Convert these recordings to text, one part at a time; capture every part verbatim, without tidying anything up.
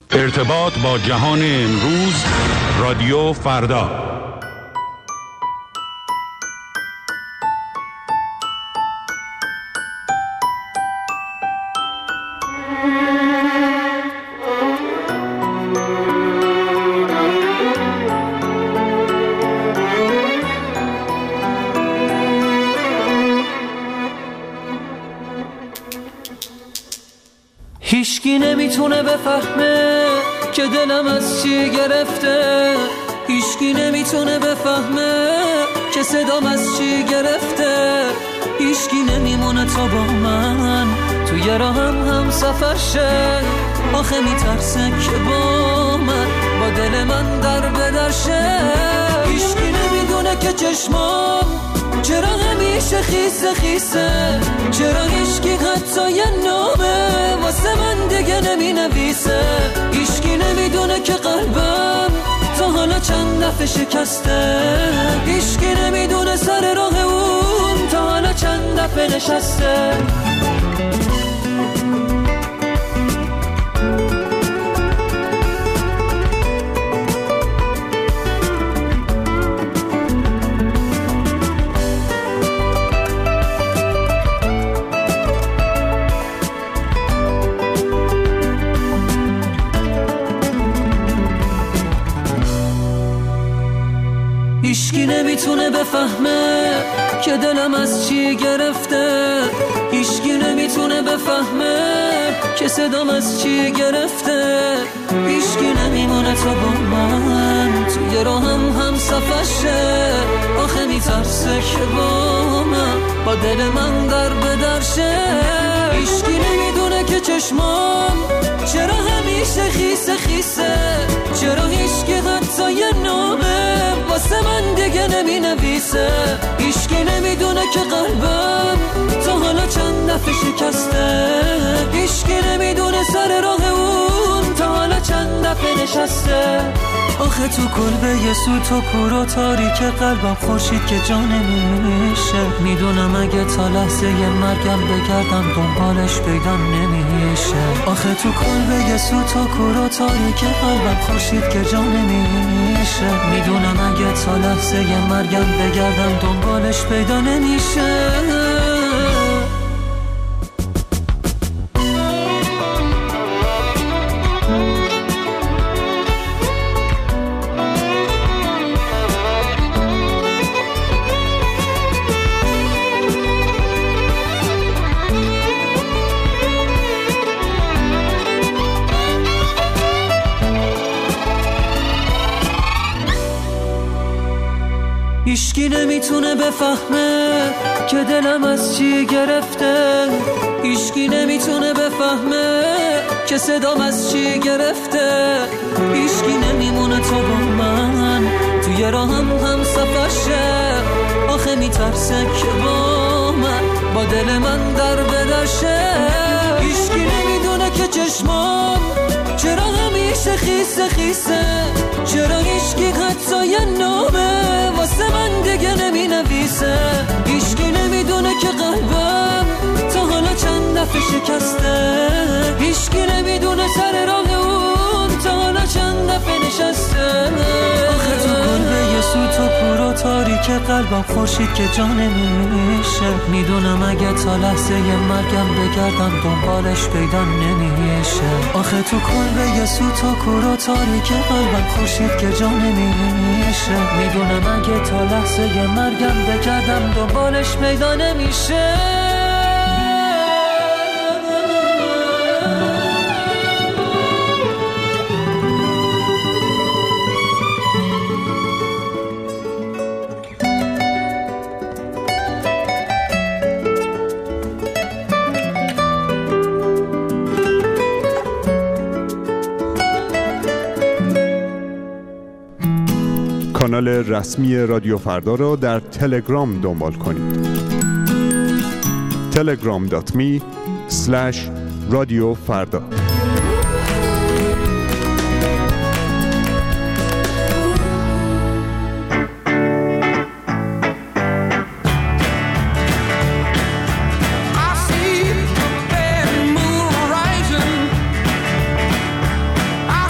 ارتباط با جهان امروز، رادیو فردا. هیچکی نمیتونه بفهمه که دلم از چی گرفته، هیچکی نمیتونه بفهمه که صدام از چی گرفته، هیچکی نمیمونه تا با من توی راهم هم سفر شه. آخه میترسه که با من با دل من در بدرشه. هیچکی نمیدونه که چشمام چرا همیشه خیسه خیسه، چرا هیچکی حتی یه نامه واسه من دیگه نمی نویسه. هیچکی نمیدونه که قلبم تا حالا چند دفعه شکسته، هیچکی نمیدونه سر راه اون تا حالا چند دفعه نشسته. هیچکی نمیتونه بفهمه که دلم از چی گرفته، هیچکی نمیتونه بفهمه که صدام از چی گرفته، هیچکی نمیمونه تا با من توی راهم هم سفر شه. آخه میترسه که با من با دل من در بدرشه. هیچکی نمیدونه که چشمام چرا همیشه خیسه خیسه، چرا هیچکی حتی یه نامه واسه من دیگه نمی نویسه. هیچکی نمیدونه که قلبم تا حالا چند دفعه شکسته، هیچکی نمیدونه سر راه اون تا حالا چند دفعه نشسته. آخه تو کلبه یه سوت و کور و تاریک قلبم خورشید که جا نمیشه. میدونم اگه تا لحظه یه مرگم بگردم دنبالش پیدا نمیشه. آخه تو کلبه یه سوت و کور و تاریک قلبم خورشید که جا نمیشه. میدونم اگه تا لحظه یه مرگم بگردم دنبالش پیدا نمیشه. هیچکی نمیتونه بفهمه که دلم از چی گرفته، هیچکی نمیتونه بفهمه که صدام از چی گرفته، هیچکی نمیمونه تا با من توی راهم هم سفر شه. آخه میترسه که با من با دل من در بدرشه. هیچکی نمیدونه که چشمام چرا همیشه خیسه خیسه، چرا هیچکی حتی یه نامه واسه من دیگه نمی نویسه. هیچکی نمیدونه که قلبم تا حالا چند دفعه شکسته، هیچکی نمیدونه سر راه اون تا حالا چند دفعه نشسته. آخه تو کلبه یه سوت و کور و تاریک قلبم خورشید که جا نمیشه. میدونم اگه تا لحظه یه مرگم بگردم دنبالش پیدا نمیشه. آخه تو کلبه یه سوت و کور و تاریک قلبم خورشید که جا نمیشه. میدونم اگه تا لحظه یه مرگم بگردم دنبالش پیدا نمیشه. کانال رسمی رادیو فردا را در تلگرام دنبال کنید. تلگرام دات می اسلش رادیو فردا. I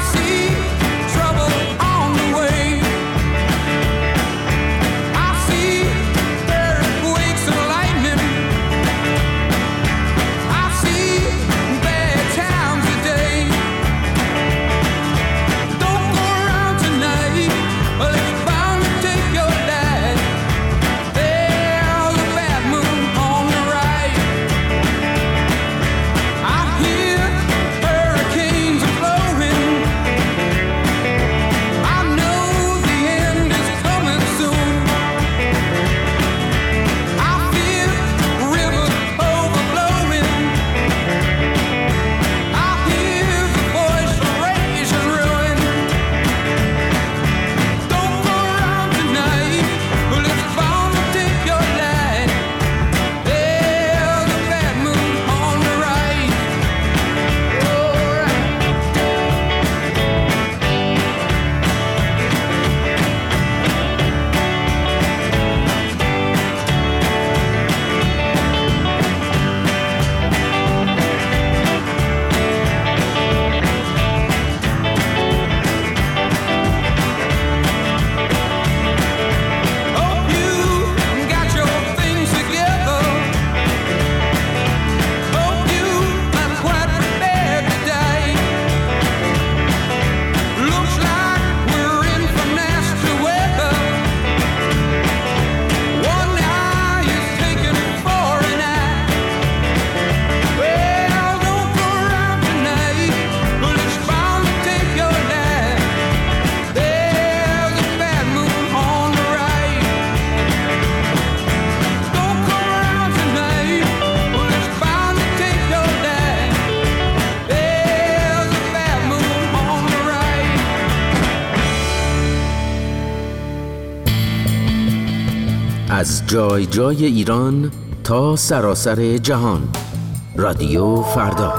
از جای جای ایران تا سراسر جهان. رادیو فردا.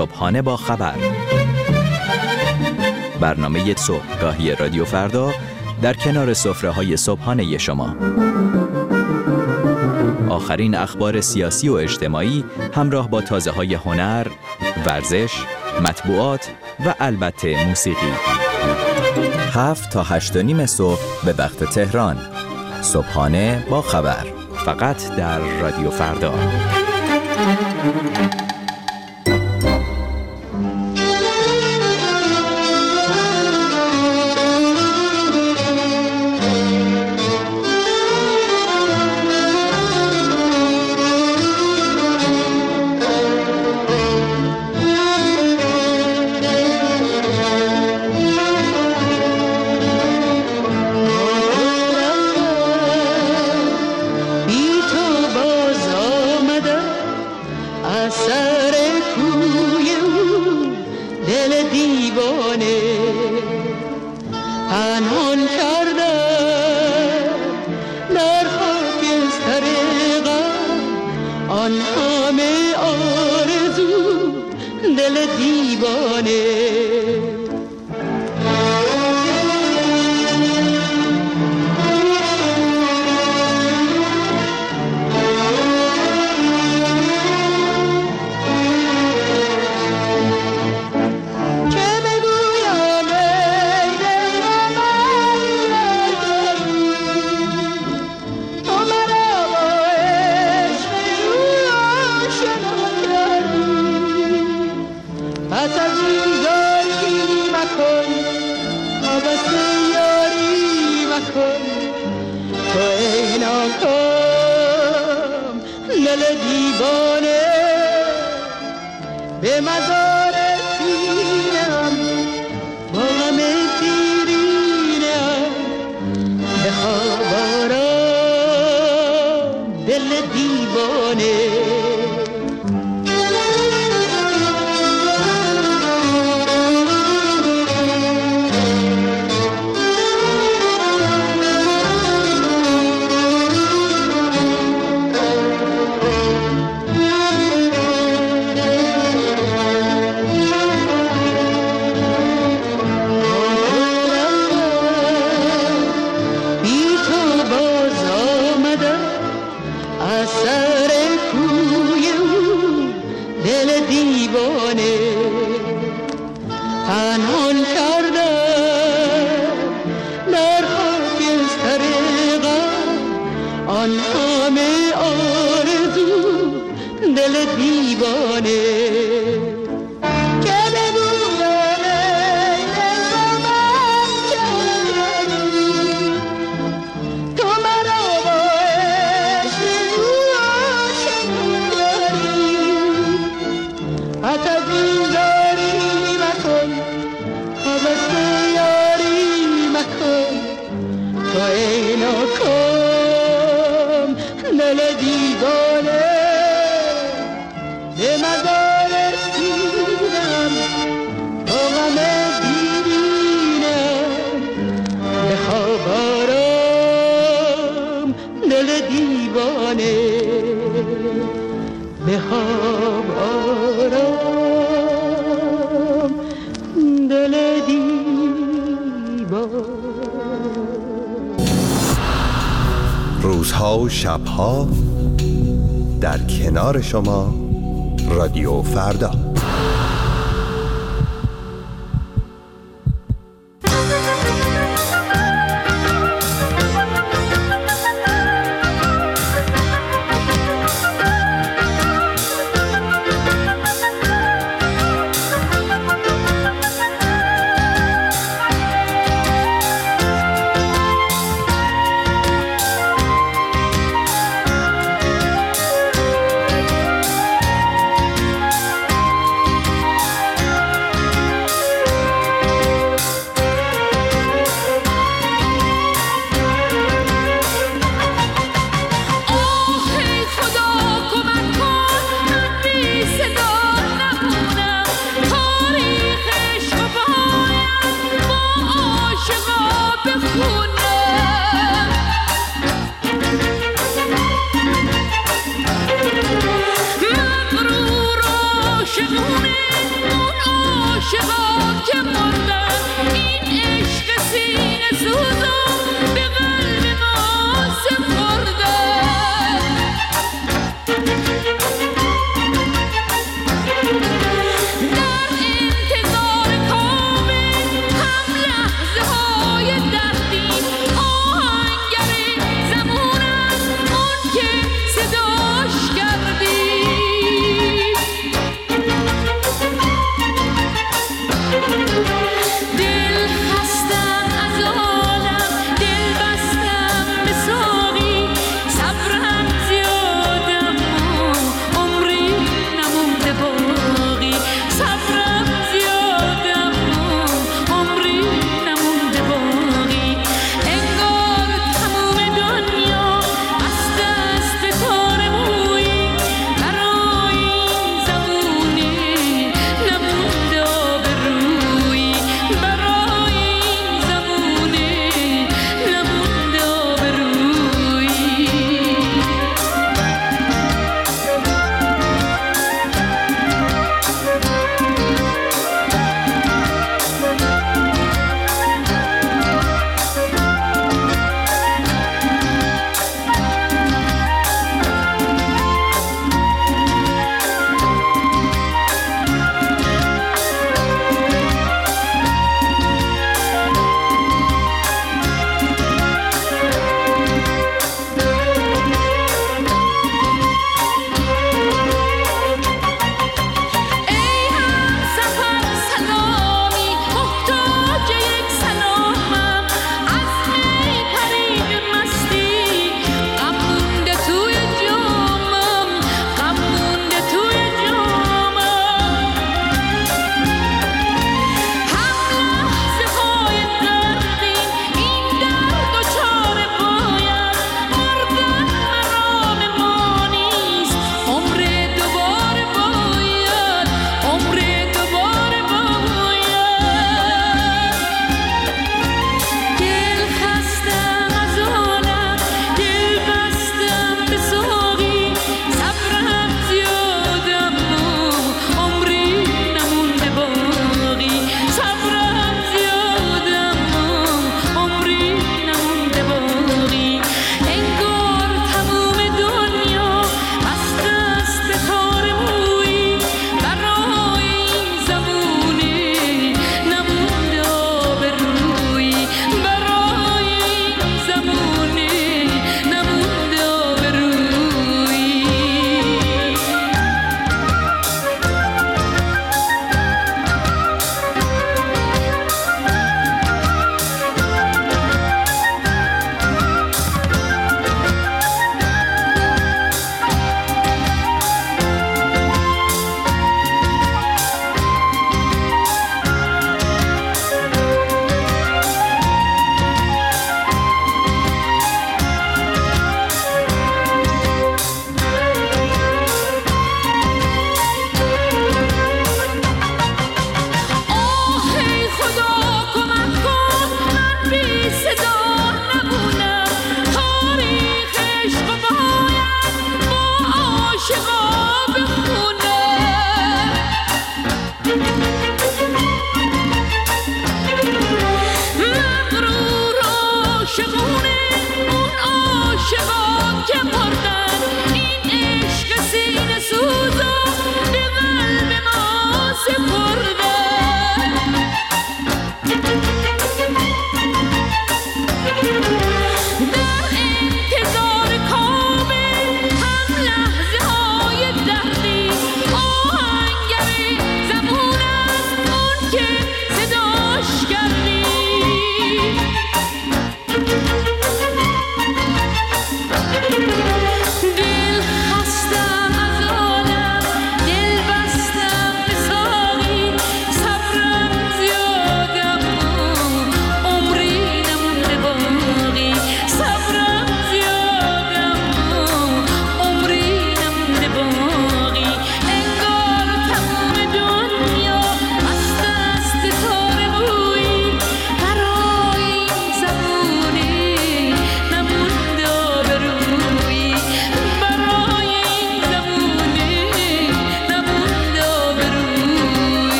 صبحانه با خبر، برنامه صبحگاهی رادیو فردا در کنار سفره‌های صبحانه شما. آخرین اخبار سیاسی و اجتماعی همراه با تازه‌های هنر، ورزش، مطبوعات و البته موسیقی. هفت تا هشت و نیم صبح به وقت تهران. صبحانه با خبر، فقط در رادیو فردا. روزها و شبها در کنار شما رادیو فردا.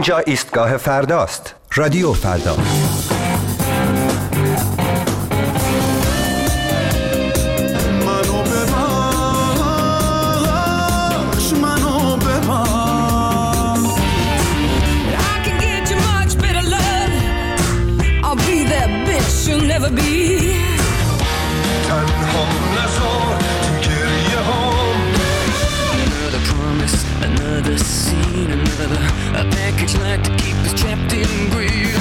اینجا ایستگاه فرداست. رادیو فردا. Never be تنها نزار تو گریه هام Another promise, another scene, another a package like to keep us trapped in greed.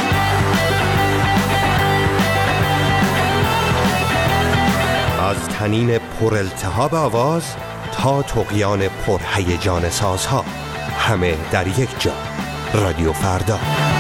از طنین پر التهاب آواز تا طغیان پر هیجان سازها، همه در یک جا. رادیو فردا.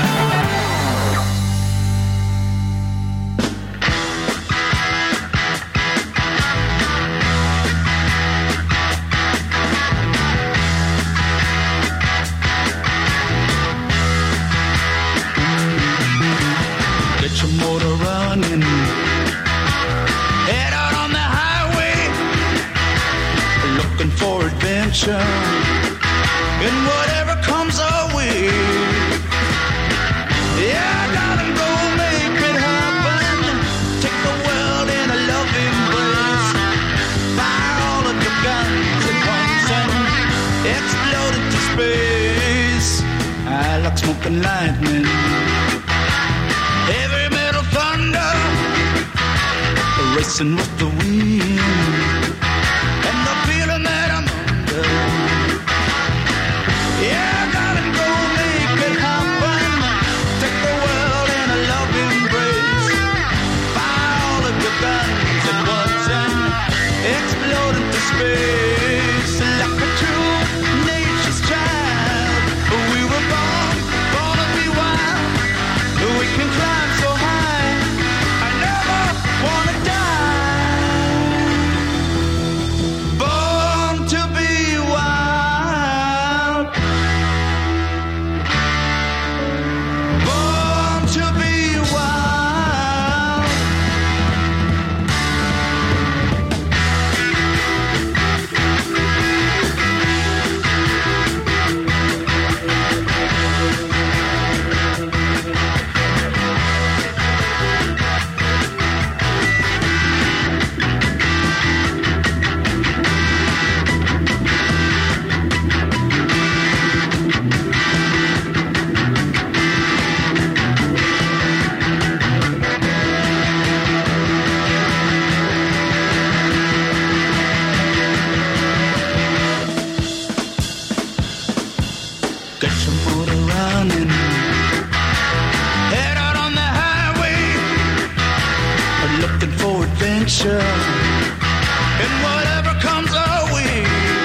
And whatever comes our way, yeah, I gotta go make it happen. Take the world in a loving embrace. Fire all of your guns at once and explode into space. I like smoke and lightning, heavy metal thunder, racing with the wind, and the feeling that I'm under. Yeah, I gotta go make it happen. Take the world in a loving embrace. Fire all of your guns at once and explode into space. Like a true nature's child, we were born, born to be wild. We can climb so high, I never wanna die. Born to be wild. Born to be wild. Get your motor running, head out on the highway, looking for adventure, and whatever comes our way.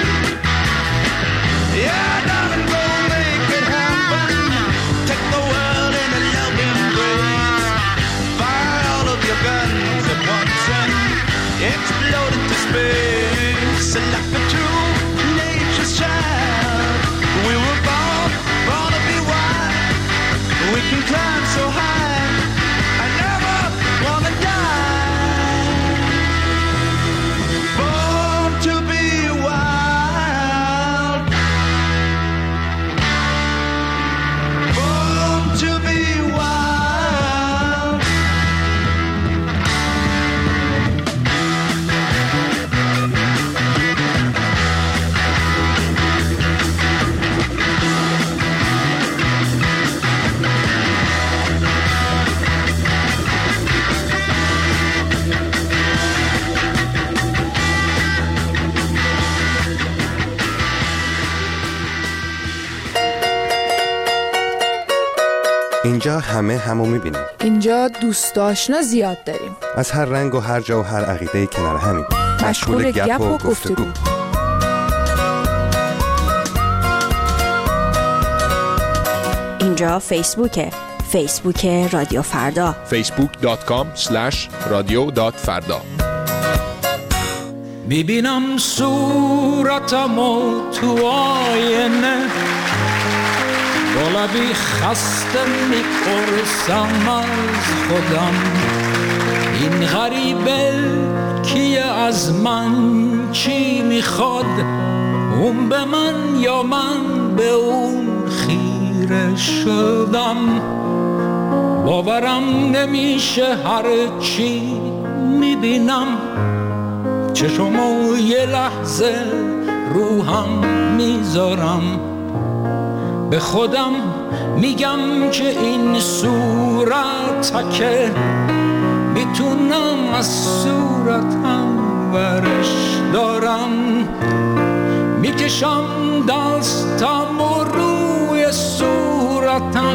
Yeah, darling, go make it happen. Take the world in a loving embrace. Fire all of your guns at once and explode into space. Like a true nature's child, we were born, born to be wild. We can climb so high, I never wanna die. Born to be wild. Born to be wild. اینجا همه همو میبینیم. اینجا دوست آشنا زیاد داریم. از هر رنگ و هر جا و هر عقیده کنار همین. مشغول گپ و گفتگو. اینجا فیسبوکه. فیسبوک رادیو فردا. فیسبوک دات کام اسلش رادیو دات فردا. میبینم صورتمو تو آینه، با لبی خسته میپرسم از خودم، این غریبه کیه، از من چی میخواد، اون به من یا من به اون خیره خیره شدم، باورم نمیشه هر چی میبینم، چشمو یه لحظه روحم میذارم، به خودم میگم که این صورت که میتونم از صورتم ورش دارم، میکشم دستم و روی صورتم،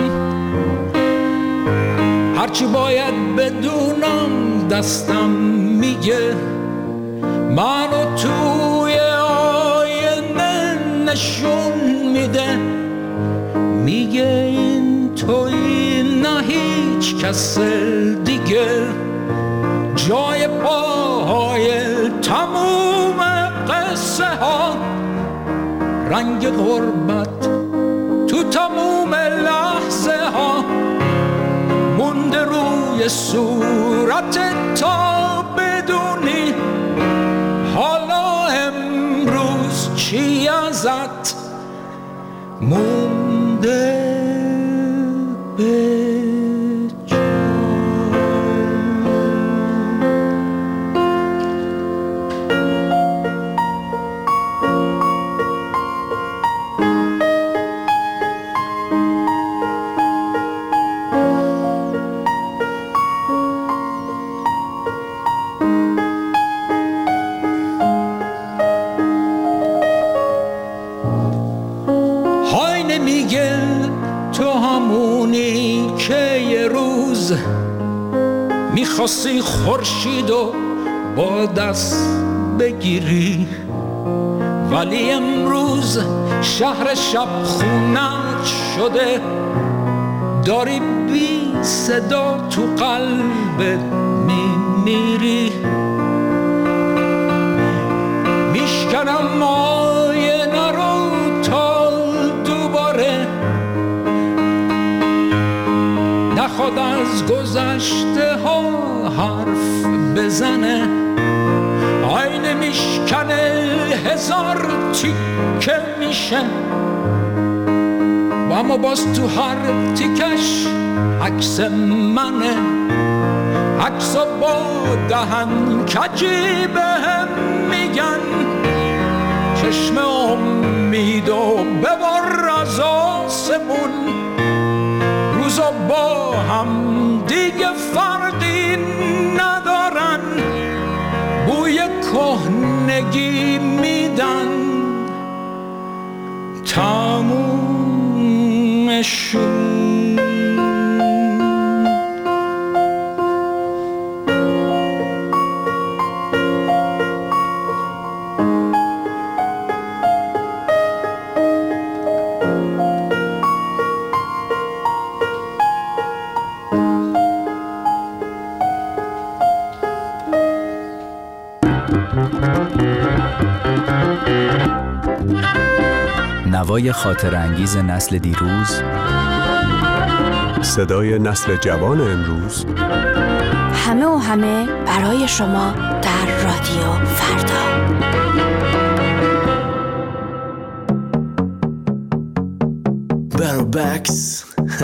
هرچی باید بدونم دستم میگه، منو توی آینه نشون میده، میگه این توی نه هیچ کس دیگه، جای پاهای تموم قصه ها، رنگ غربت تو تموم لحظه ها، مونده روی صورت تا بدونی حالا امروز چی ازت مونده به میخواستی خورشیدو با دست بگیری، ولی امروز شهر شب خونت شده، داری بی صدا تو قلبت میمیری، میشکنم آینه رو تا دوباره نخواد از گذشته ها حرف بزنه، آینه میشکنه هزار تیکه میشه، و اما باز تو هر تیکش عکس منه، عکسا با دهن کجی بهم میگن، چشم امید و ببر از آسمون، روزا با هم دیگه فرقی ندارن، بوی کهنگی میدن تمومشون. نوای خاطر انگیز نسل دیروز، صدای نسل جوان امروز، همه و همه برای شما در رادیو فردا. بروبکس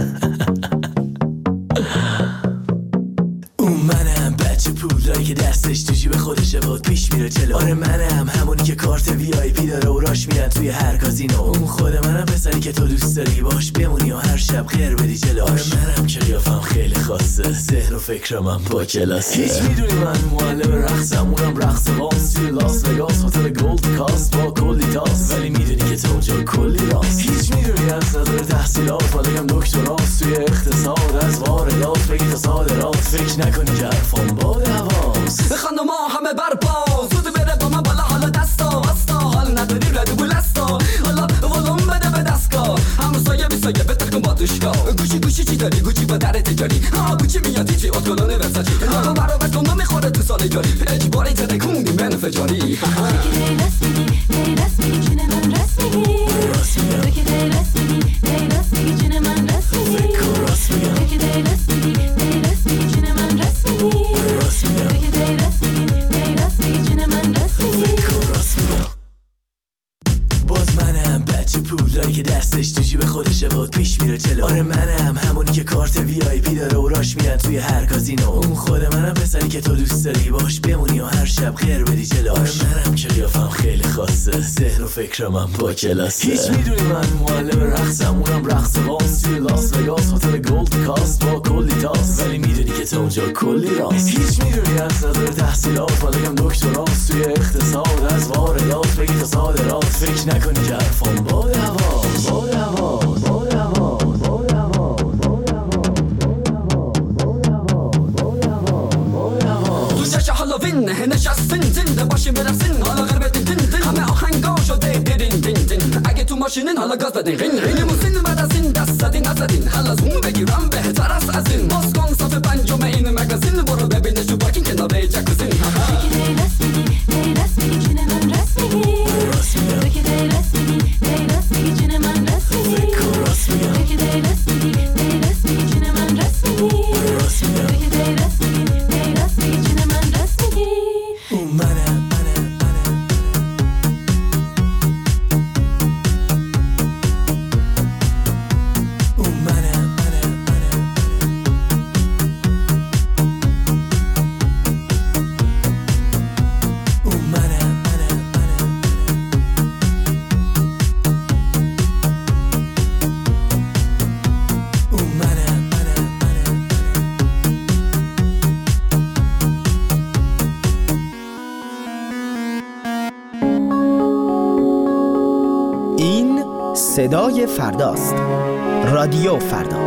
اون منم بچه پولایی که دستش تو جیب خودشه باد پیش میره جلو، آره منم همونی که کارت وی آی پی داره و راش میرن توی هر کازینو، اون خود منم پسری که تو دوست داری باش بمونی و هر شب غیر بدی جلوش، آره منم که قیافم خیلی خاصه، ذهن و فکرم هم با کلاسه، هیچ میدونی من معلم رقصم، اونم رقص باز توی لاس وگاس، هتل گولد کاست با کلی تاس، ولی میدونی که تو اونجا کلی راست، هیچ میدونی از نظر تحصیلات ولیگم دکتراست توی اقتصاد، از واردات بگی تا صادرات، فکر نکنی که حرفم با دواست، بخوان ما همه برپا زود بره با من بالا، حالا دستا وستا حال نداری ردو بولستا، حالا ولوم بده به دستگاه، هم سایه بی سایه به تکن بادوشگاه، گوشی گوشی چی داری گوچی با در تجاری، ها گوچی میادی چی اتکلونه ورساچی، ها برو بکن نمیخوره تو سال جاری، اجباری ترکونی من فجاری، دی رسمی دی رسمی جون من رسمی، تو که دی رسمی دی رسمی جون من رسمی، تو که دی رسمی دی رسمی جون من رسمی، تو که دی رسمی دی رسمی جون من رسمی. باز منم بچه پولایی که دستش تو جیب خودشه باد پیش میره توی هر کازینو. اون خود منم پسری که تو دوست داری باش بمونی و هر شب خیر بدی جلوش. منم که قیافم خیلی خاصه، ذهن و فکرم هم با کلاسه. هیچ میدونی من معلم رقصم، اونم رقص باز توی لاس وگاس، هتل گولد کاست با کلی تاس. ولی میدونی که تو اونجا کلی راست. هیچ میدونی از نظر تحصیلات مالکم دکتراست توی اقتصاد، از واردات بگی تا صادرات. فکر نکنی که حرفم باد هوا باد هوا باد هوا باد هوا دوستش هالووین نشستین زنده باشین برقصین حالا غرب دین دین دین همه آهنگا شده دیدین دین دین. اگه تو ماشینین حالا گاز بدین غین غین موسین بعد از این دست زدین نزدین حالا زوم بگیرم بهتر است از این. باز کن صف پنجم این مگزین برو ببینش تو پارکینگ کنار جکوزین. تو که دی راست میگی دی راست میگی جون من راست میگی. تو که دی راست میگی دی راست میگی جون من راست میگی. تو که دی راست میگی دی راست میگی جون من راست میگی. تو که دی راست میگی دی راست میگی جون من راست میگی. اون منم صدای فرداست. رادیو فردا.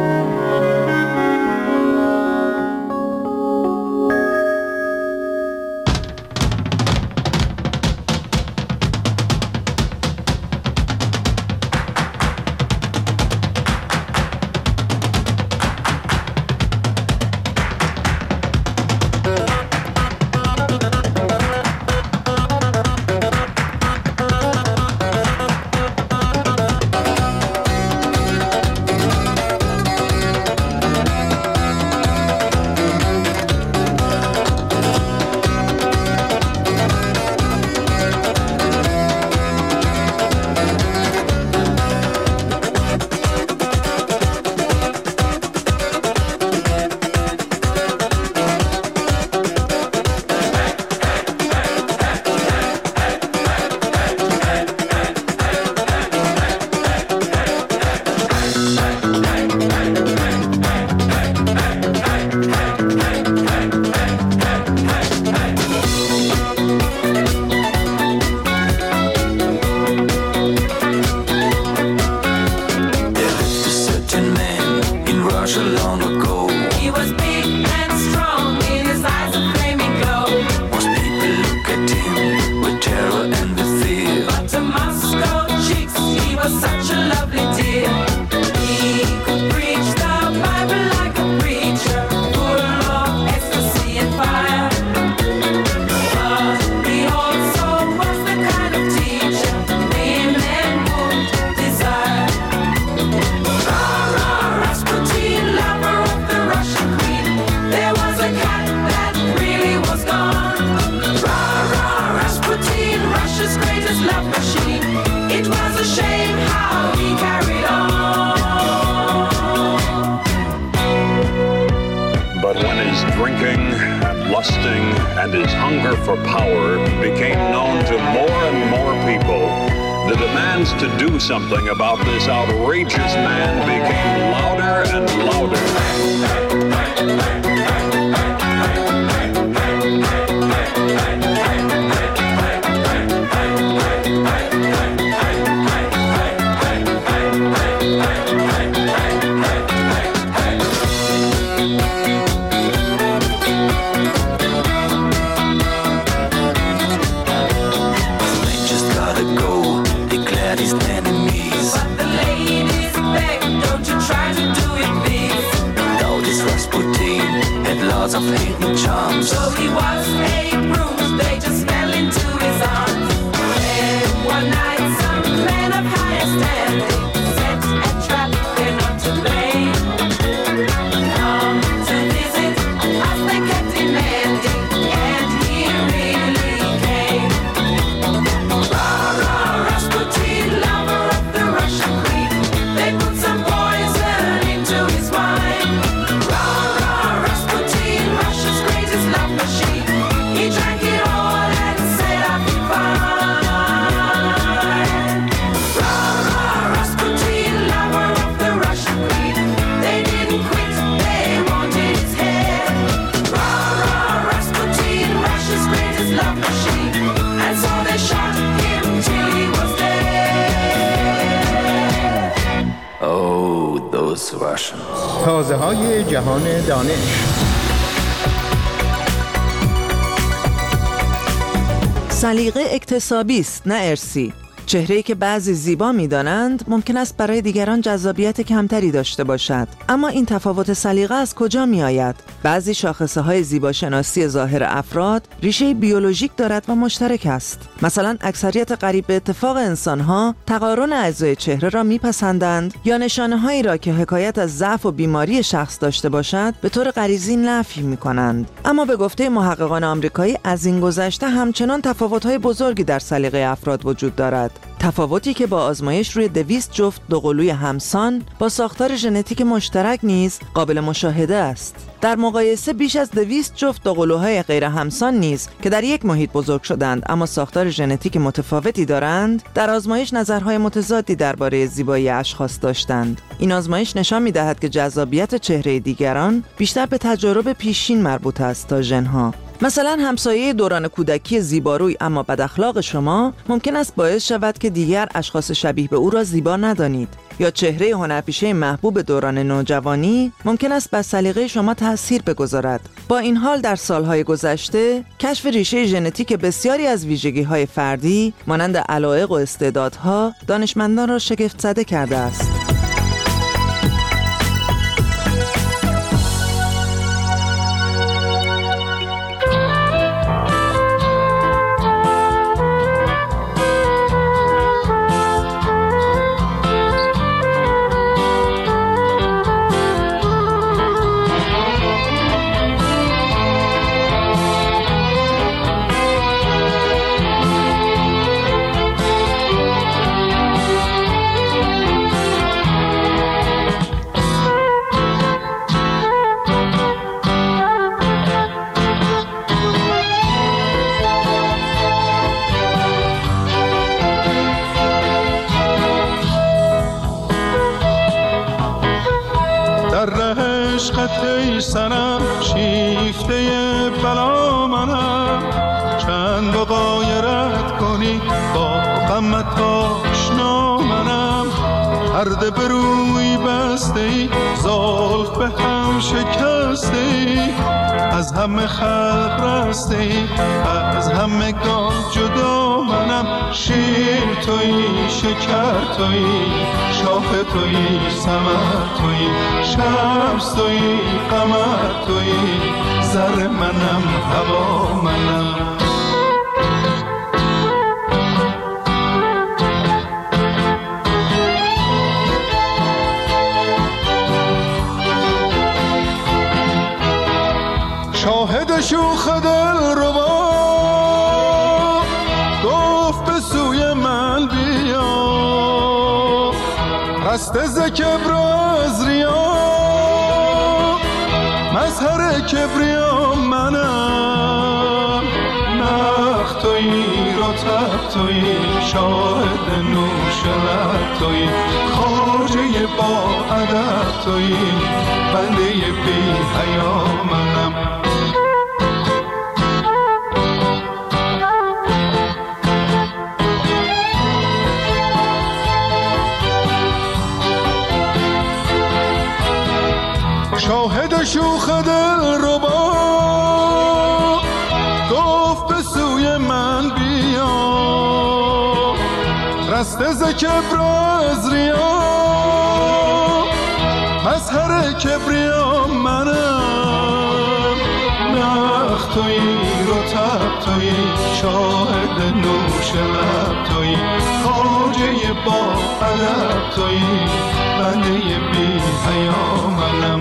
and his hunger for power became known to more and more people, the demands to do something about this outrageous man became louder and louder. Of hidden charms. So he was a bruise, they just fell into his arms. And one night some man of higher standing set a trap, they're not to blame. Come to visit us, they kept demanding, and he really came. Rah, rah, Rasputin, lover of the Russian queen. They put some poison into his wine. Rah, rah, Rasputin. تازه های جهان دانش. سلیقه اکتسابی است نه ارثی. چهره‌ای که بعضی زیبا می‌دانند ممکن است برای دیگران جذابیت کمتری داشته باشد. اما این تفاوت سلیقه از کجا می‌آید؟ بعضی شاخصه‌های زیباشناسی ظاهر افراد ریشه بیولوژیک دارد و مشترک است. مثلا اکثریت قریب به اتفاق انسان‌ها تقارن اعضای چهره را می‌پسندند یا نشانه‌هایی را که حکایت از ضعف و بیماری شخص داشته باشد به طور غریزی نفی می‌کنند. اما به گفته محققان آمریکایی از این گذشته همچنان تفاوت‌های بزرگی در سلیقه افراد وجود دارد. تفاوتی که با آزمایش روی دویست جفت دوقلوی همسان با ساختار ژنتیک مشترک نیز قابل مشاهده است. در مقایسه بیش از دویست جفت دوقلوهای غیر همسان نیز که در یک محیط بزرگ شدند اما ساختار ژنتیک متفاوتی دارند، در آزمایش نظرهای متضادی درباره زیبایی اشخاص داشتند. این آزمایش نشان می‌دهد که جذابیت چهره دیگران بیشتر به تجارب پیشین مربوط است تا ژن‌ها. مثلا همسایه دوران کودکی زیباروی اما بد اخلاق شما ممکن است باعث شود که دیگر اشخاص شبیه به او را زیبا ندانید، یا چهره هنرپیشه محبوب دوران نوجوانی ممکن است بر سلیقه شما تأثیر بگذارد. با این حال در سالهای گذشته کشف ریشه ژنتیک بسیاری از ویژگی‌های فردی مانند علایق و استعدادها دانشمندان را شگفت زده کرده است. ای سنم شیفته بلا منم، چند با غایرت کنی با غمت آشنا منم. پرده به روی بسته ای زلف به هم شکسته ای، از همه خلق رسته ای از همه گان جدا منم. شیر تویی شکر تویی شاخ تویی ثمر تویی شمس تویی قمر تویی زر منم هوا منم. شاهد شوخ دل ربا گفت به سوی من بیا، رسته ز کبر از ریا مظهر کبریا منم. نخ تویی رطب تویی شاهد نوش لب تویی خواجه با ادب تویی بنده بی حیا منم. شاهد شوخ دل ربا گفت به سوی من بیا، رسته ز کبر از ریا مظهر کبریا منم. نخ تویی رطب تویی شاهد نوش لب تویی خواجه با ادب تویی بنده بی حیا منم.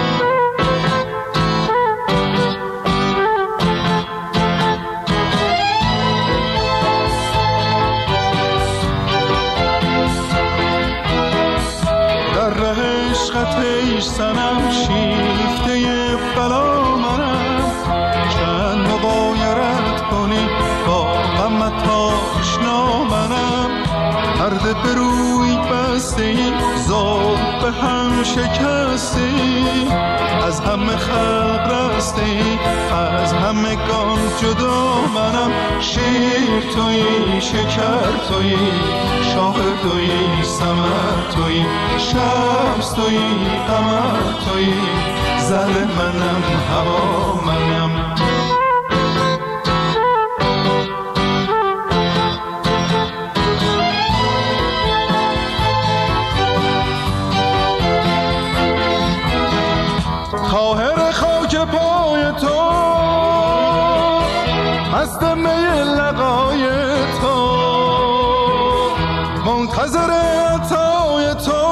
ای سنم شیفته بلا منم، چند مغایرت کنی با غمت آشنا منم. پرده به روی بسته زاد به هم شکسته از همه خلق رسته از همه گان جدا منم شیر تویی شکر تویی شاه تویی سمر تویی شمس تویی قمر تویی زل منم هوا منم طاهر خاک پای تو مست می لقای تو منتظر عطای تو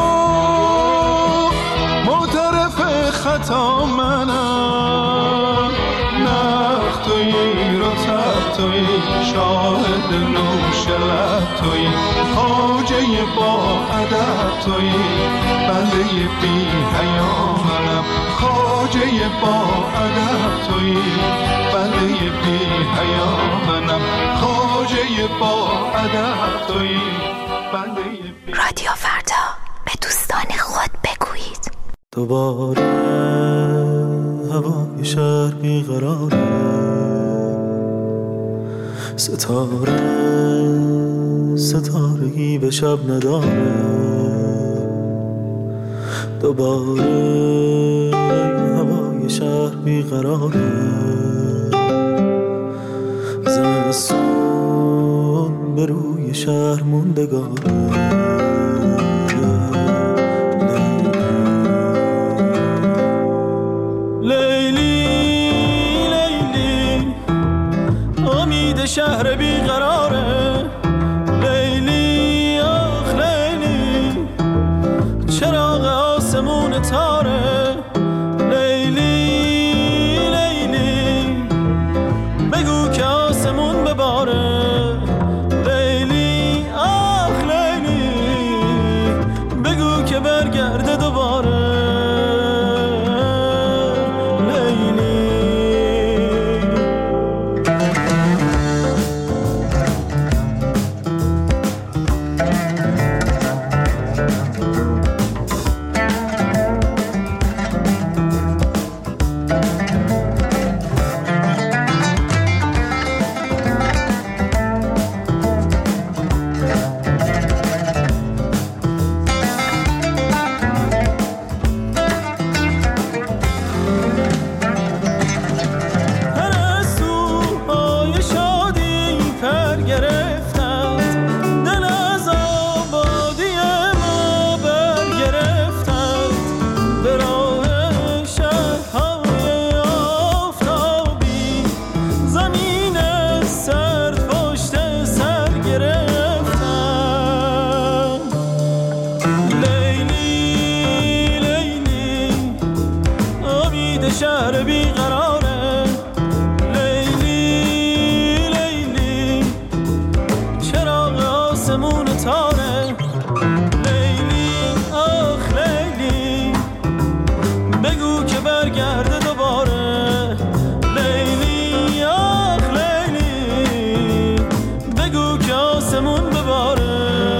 معترف خطا منم نخ تویی رتب تویی شاهد نوش لب تویی خواجه با ادب تویی بنده بی حیا منم خواجه با ادب تویی بنده بی حیا منم خواجه با ادب تویی بنده بی رادیو فردا به دوستان خود بگویید دوباره هوای شهر بیقراره ستاره ستارگی به شب نداره دوباره هوای شهر بیقراره زمستون به روی شهر موندگاره شهر بیقراره لیلی آخ لیلی چراغ آسمون تاره لیلی لیلی بگو که آسمون بباره لیلی آخ لیلی بگو که برگرده دوباره شهر بیقراره لیلی لیلی چراغ آسمون تاره لیلی آخ لیلی بگو که برگرده دوباره لیلی آخ لیلی بگو که آسمون بباره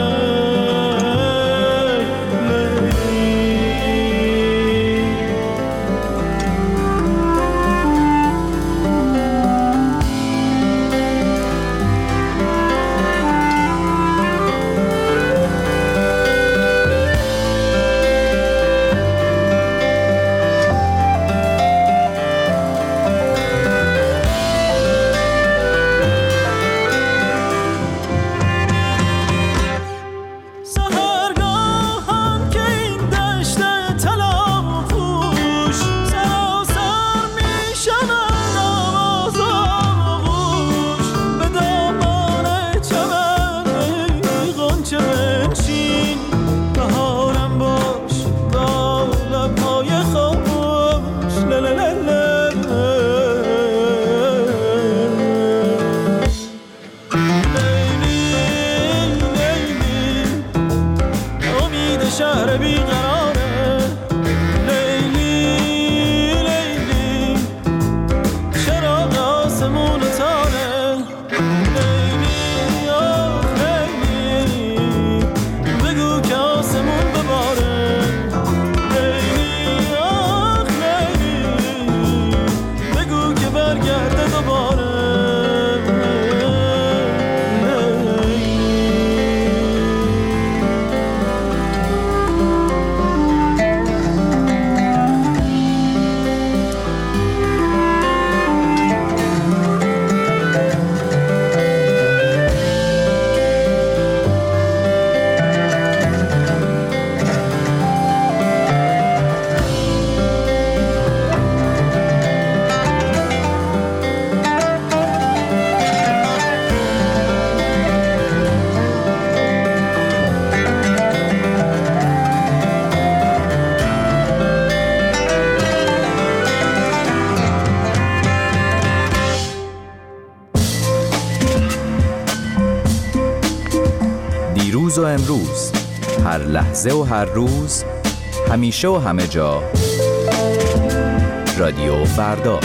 شهر بیقراره لیلی لیلی چراغ آسمون تاره لیلی آخ لیلی دیروز و امروز، هر لحظه و هر روز، همیشه و همه جا. رادیو فردا.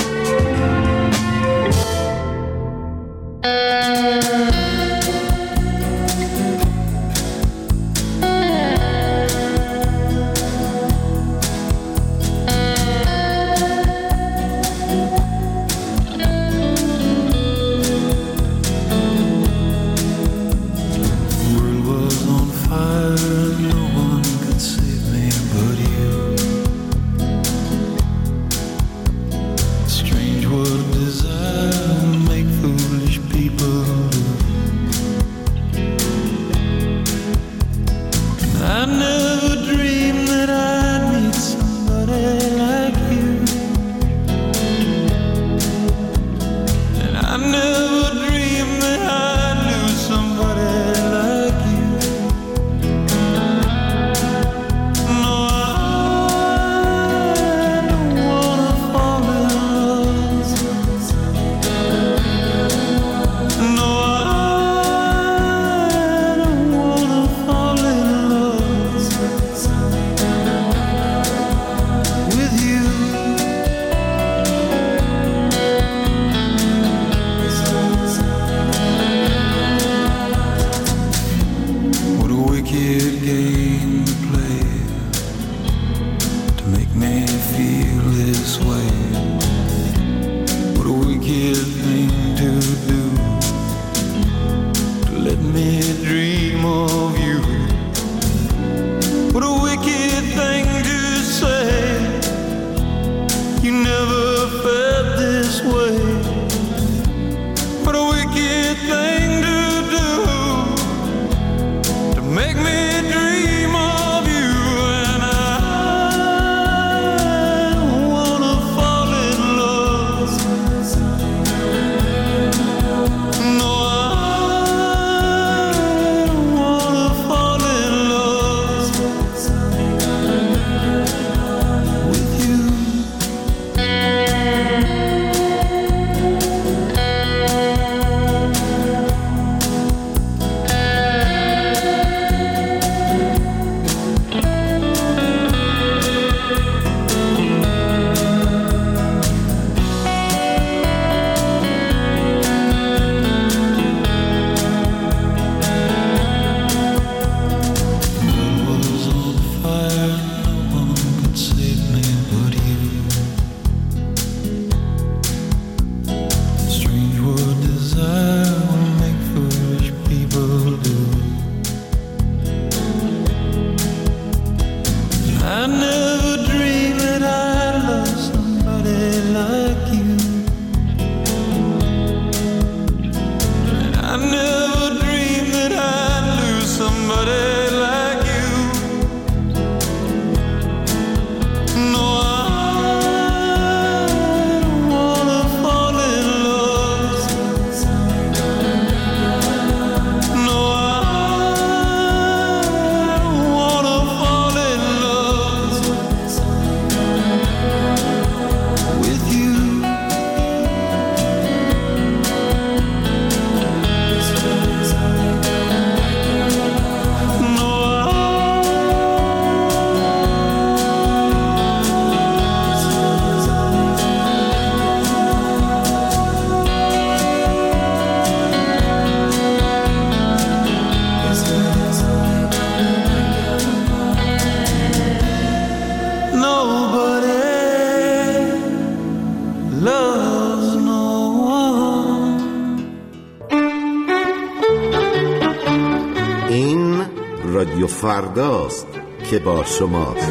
رادیو فرداست که با شماست.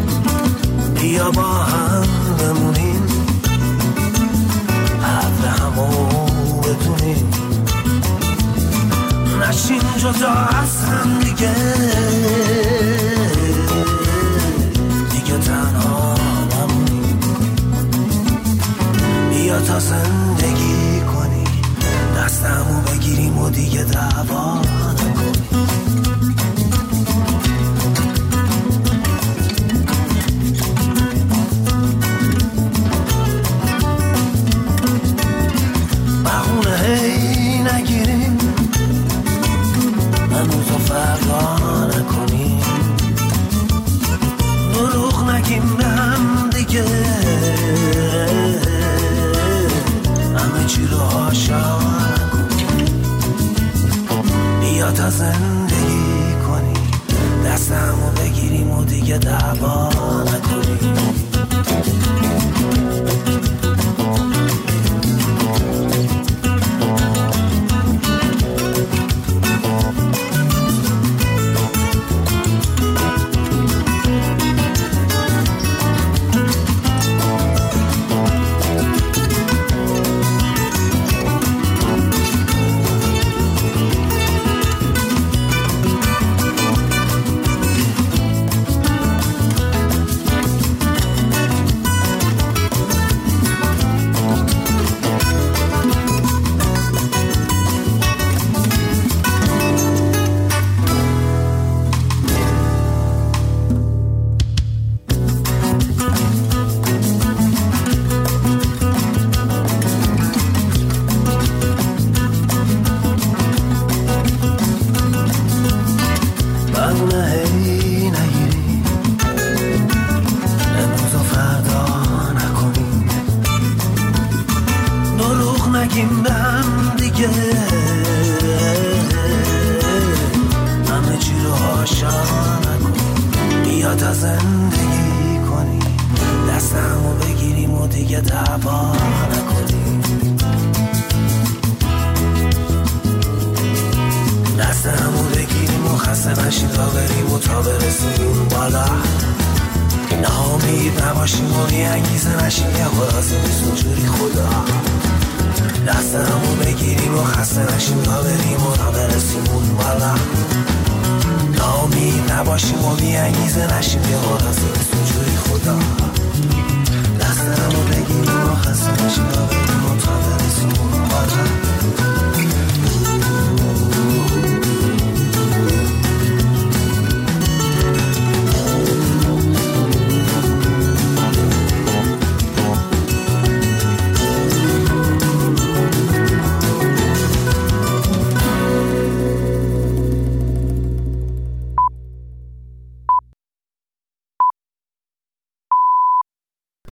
بیا با هم بمونیم، حرف هم همو بدونیم نشیم جدا از هم دیگه دیگه تنها نمونیم بیا تا زندگی کنی دستمو بگیریم و دیگه دعوا نکنیم بهونه هی نگیریم امروز و فردا نکنیم دروغ نگیم به هم دیگه همه چی رو هاشا نکنیم بیا تا زندگی کنیم دستمو بگیریم و دیگه دعوا نکنیم